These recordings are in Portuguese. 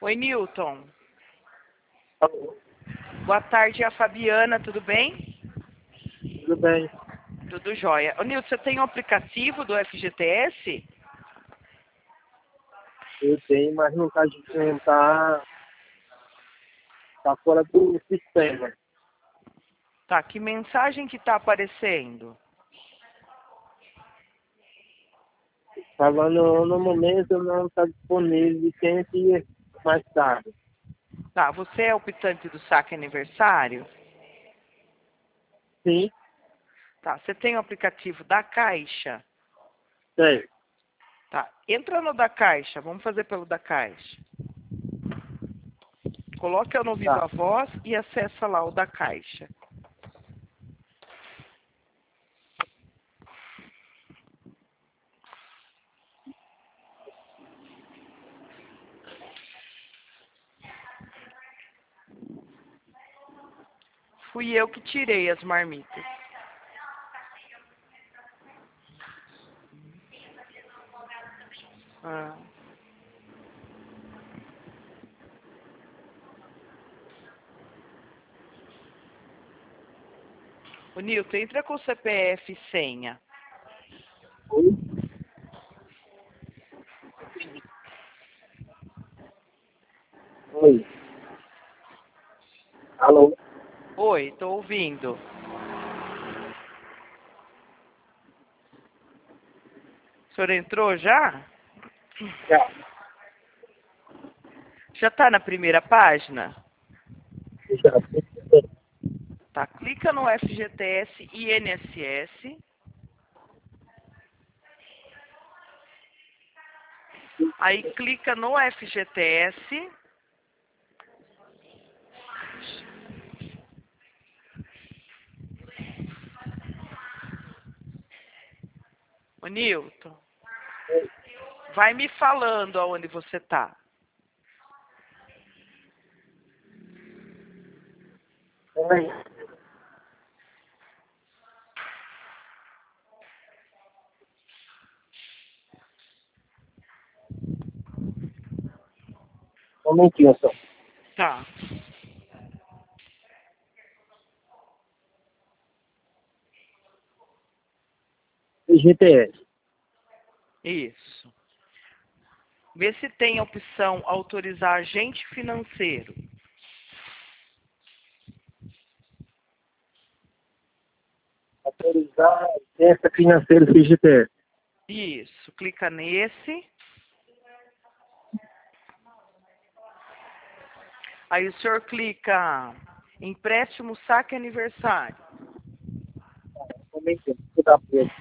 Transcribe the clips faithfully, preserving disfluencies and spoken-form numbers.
Oi, Newton. Alô, Boa tarde, é a Fabiana, tudo bem? tudo bem? Tudo jóia. Ô, Newton, você tem o aplicativo do F G T S? Eu tenho, mas não está não tá, tá fora do sistema. Tá, que mensagem que tá aparecendo? Falando no momento não está disponível, tente mais tarde. Tá, você é optante do saque aniversário? Sim, Tá, você tem o aplicativo da Caixa? tem. Tá, entra no da Caixa, vamos fazer pelo da Caixa. Coloca no Tá. Viva Voz e acessa lá o da Caixa. Fui eu que tirei as marmitas. Ah. Ô, Nilton, entra com o C P F e senha. Oi? Oi. Alô? Oi, tô ouvindo. O senhor entrou já? Já. Já tá na primeira página? Já. Tá, clica no F G T S e I N S S. Aí clica no F G T S. Ô, Nilton, vai me falando aonde você tá. Oi. Um momentinho só. Tá. G P S. Isso. Vê se tem a opção autorizar agente financeiro. Autorizar essa financeira do G P S. Isso. Clica nesse. Aí o senhor clica empréstimo saque aniversário. Um momentinho. Vou dar pra ele.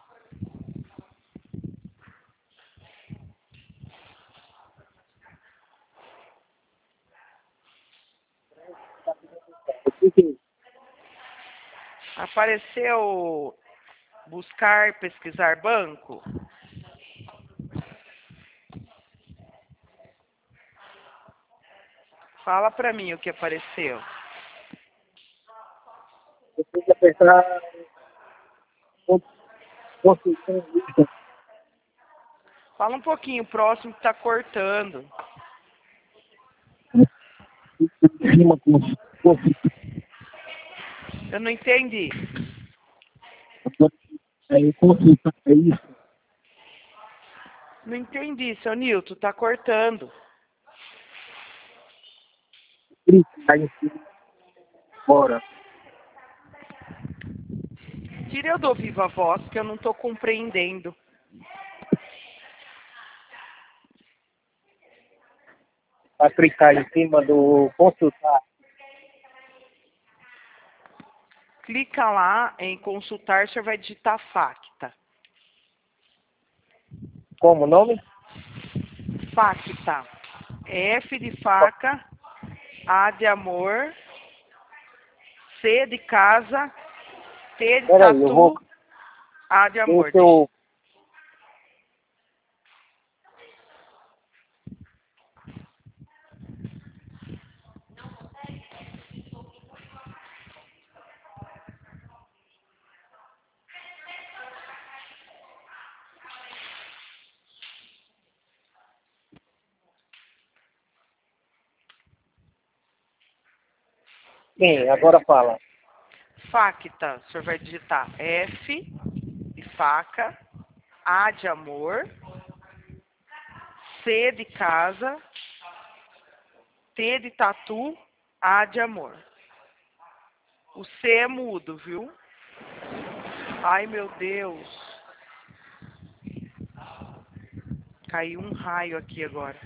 Eu cliquei. Apareceu buscar, pesquisar banco. Fala pra mim o que apareceu. Eu tenho que apertar construção lista. Fala um pouquinho próximo que tá cortando. Em cima com construção. Eu não entendi. Aí consulta, é isso. Não entendi, seu Nilton, tá cortando. Clicar em cima. Bora. Tira eu do Viva Voz que eu não tô compreendendo. Vai clicar em cima do consultar. Clica lá em consultar, você vai digitar Facta. Como o nome? Facta. F de faca, A de amor, C de casa, T de Peraí, eu vou. tatu, A de amor. Deixa eu. Sim, agora fala. Facta, o senhor vai digitar F de faca, A de amor, C de casa, T de tatu, A de amor. O C é mudo, viu? Ai, meu Deus. Caiu um raio aqui agora.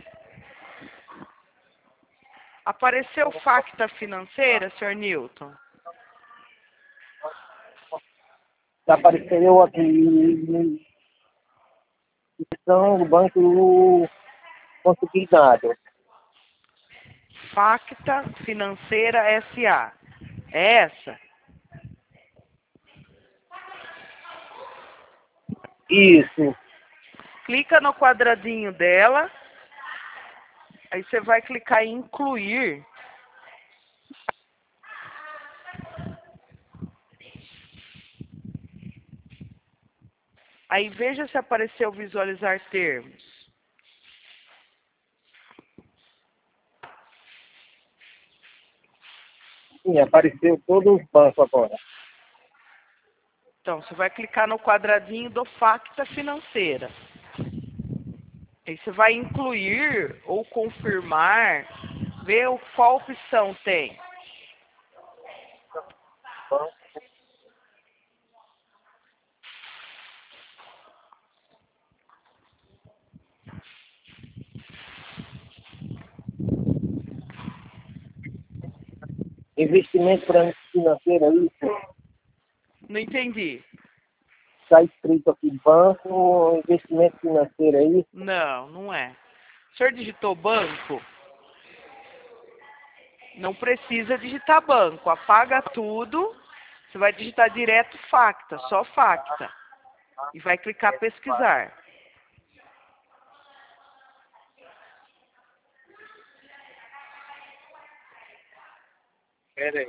Apareceu Facta Financeira, senhor Newton? Apareceu aqui instituição do Banco Consignado. Facta Financeira S A. É essa? Isso. Clica no quadradinho dela. Aí você vai clicar em incluir. Aí veja se apareceu visualizar termos. Sim, apareceu todos os bancos agora. Então, você vai clicar no quadradinho do Facta Financeira. Aí você vai incluir ou confirmar, ver o- qual opção tem. Investimento para financeiro, é isso? Não entendi. Está escrito aqui, banco, investimento financeiro, é isso? Não, não é. O senhor digitou banco? Não precisa digitar banco. Apaga tudo. Você vai digitar direto Facta, só Facta. E vai clicar pesquisar. Pera aí.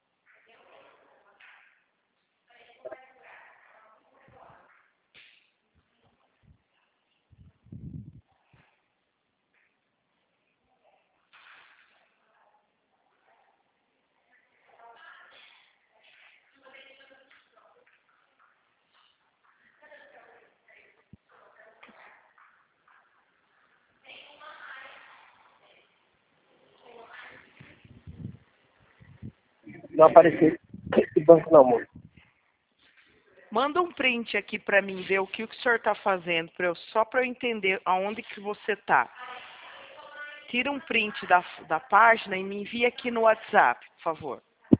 Não apareceu esse banco não, moço. Manda um print aqui para mim ver o que o senhor está fazendo, pra eu, só para eu entender aonde que você está. Tira um print da, da página e me envia aqui no WhatsApp, por favor.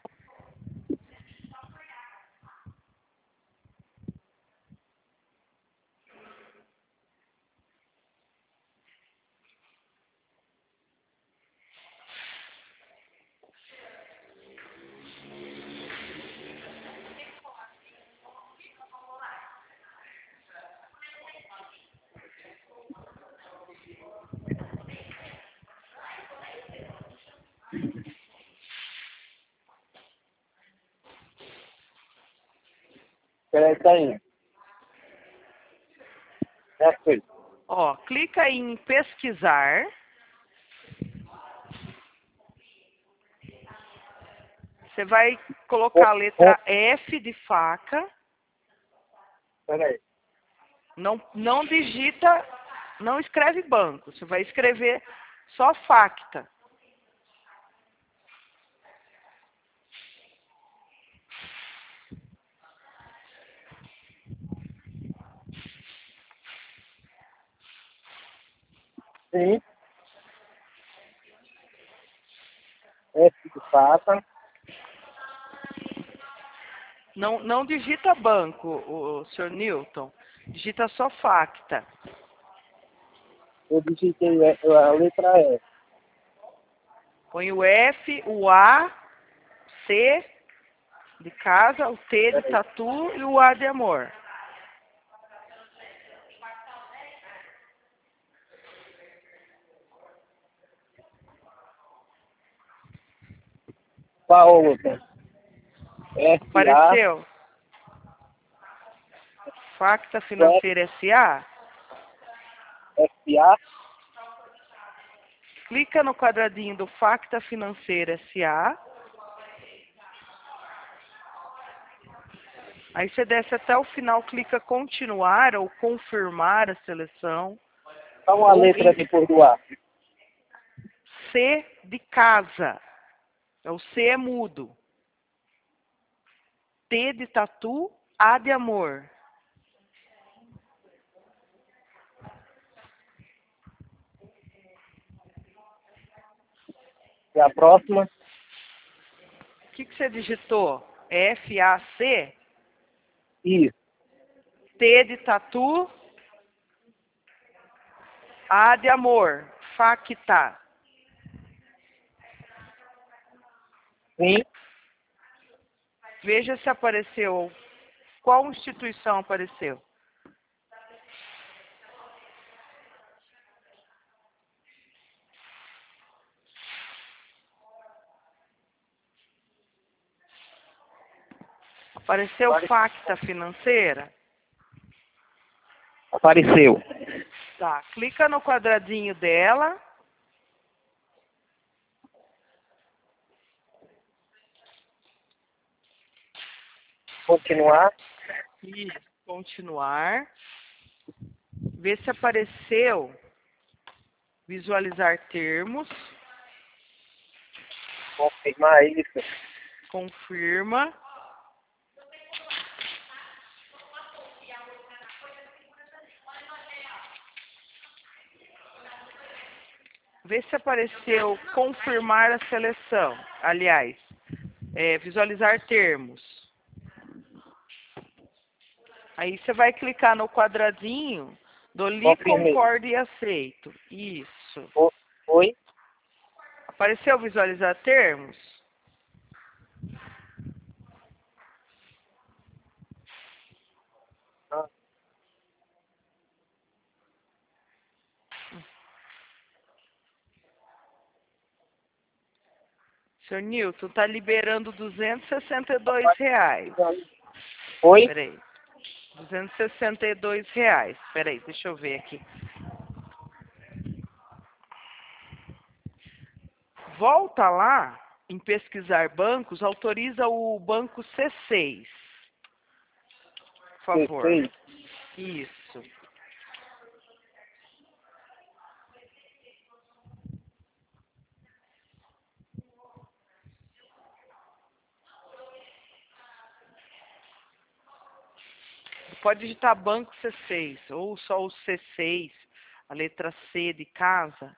Pera aí, tá aí. É aquele. Ó, clica em pesquisar. Você vai colocar a letra F de faca. Pera aí. Não, não digita, não escreve banco. Você vai escrever só Facta. Sim. F de pata. Não, não digita banco, o, o senhor Newton. Digita só Facta. Eu digitei a letra F. Põe o F, o A, C de casa, o T de Pera aí. tatu e o A de amor. Qual outra? F A. Apareceu? Facta Financeira S A. F A. Clica no quadradinho do Facta Financeira S A. Aí você desce até o final, clica continuar ou confirmar a seleção. Qual a Ou letra em depois do A? C de casa. É o C é mudo. T de tatu, A de amor. E a próxima? O que, que você digitou? F A C? Isso. T de tatu, A de amor. Facta. Sim. Veja se apareceu. Qual instituição apareceu? Apareceu Apare- Facta Financeira? Apareceu. Tá. Clica no quadradinho dela. Continuar. E continuar. Vê se apareceu visualizar termos. Confirmar isso. Confirma. Vê se apareceu confirmar a seleção. Aliás, é, visualizar termos. Aí você vai clicar no quadradinho do li, Confirmei. concordo e aceito. Isso. O- Oi? Apareceu visualizar termos? Ah, Senhor Nilton, está liberando duzentos e sessenta e dois reais. Oi? Peraí. duzentos e sessenta e dois reais. Peraí, deixa eu ver aqui. Volta lá em pesquisar bancos, autoriza o banco C seis. Por favor. Perfeito. Isso. Pode digitar banco C seis ou só o C seis, a letra C de casa.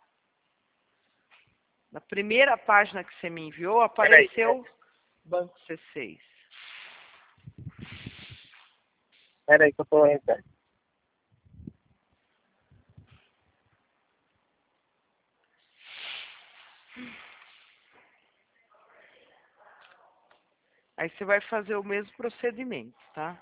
Na primeira página que você me enviou, Peraí. apareceu banco C seis. Peraí que eu tô entrando. Aí você vai fazer o mesmo procedimento, tá?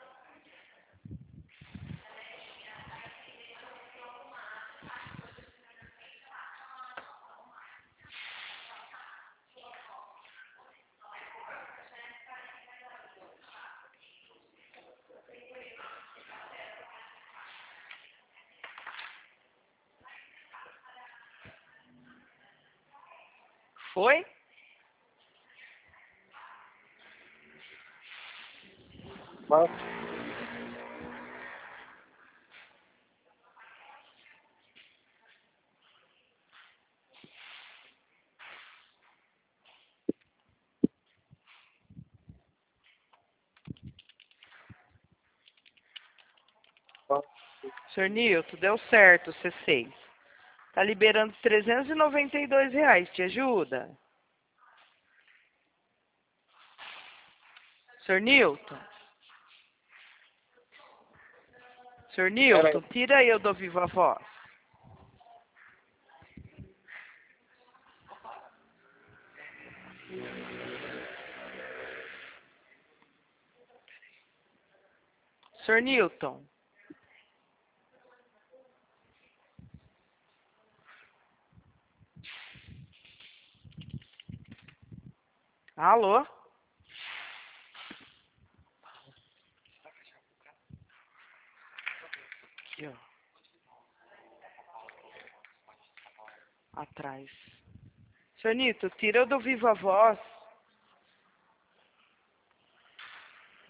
Foi? Banco. Banco. Senhor Nilton, deu certo o C seis. Tá liberando trezentos e noventa e dois reais. Te ajuda? Senhor Nilton? Senhor Nilton, Peraí. tira eu do Viva Voz. Senhor Nilton? Alô? Aqui, ó. Atrás. Senhor Nilton, tira eu do Viva Voz.